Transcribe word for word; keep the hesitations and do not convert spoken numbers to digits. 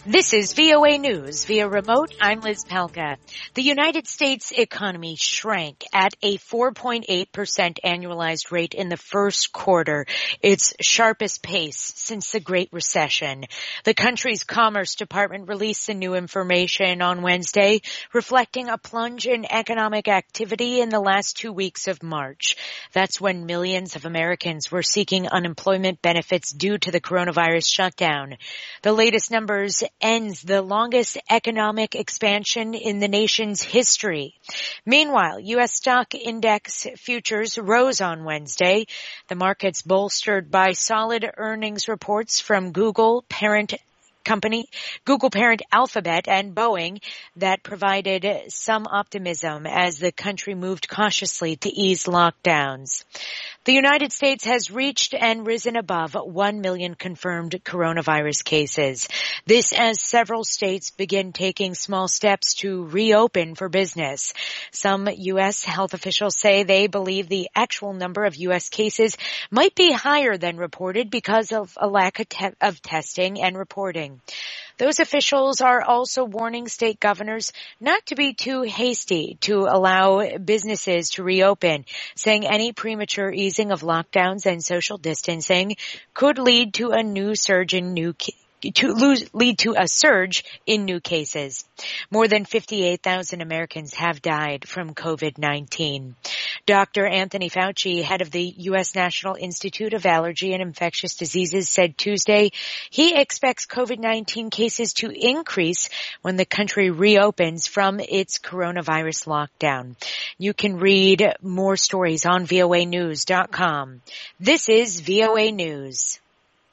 This is V O A News via remote. I'm Liz Palka. The United States economy shrank at a four point eight percent annualized rate in the first quarter, its sharpest pace since the Great Recession. The country's Commerce Department released the new information on Wednesday, reflecting a plunge in economic activity in the last two weeks of March. That's when millions of Americans were seeking unemployment benefits due to the coronavirus shutdown. The latest numbers ends the longest economic expansion in the nation's history. Meanwhile, U S stock index futures rose on Wednesday. The markets bolstered by solid earnings reports from Google, parent company, Google parent Alphabet, and Boeing that provided some optimism as the country moved cautiously to ease lockdowns. The United States has reached and risen above one million confirmed coronavirus cases. This as several states begin taking small steps to reopen for business. Some U S health officials say they believe the actual number of U S cases might be higher than reported because of a lack of, te- of testing and reporting. Those officials are also warning state governors not to be too hasty to allow businesses to reopen, saying any premature easing of lockdowns and social distancing could lead to a new surge in new cases. to lose, lead to a surge in new cases. More than fifty-eight thousand Americans have died from COVID nineteen. Doctor Anthony Fauci, head of the U S National Institute of Allergy and Infectious Diseases, said Tuesday he expects COVID nineteen cases to increase when the country reopens from its coronavirus lockdown. You can read more stories on V O A news dot com. This is V O A News.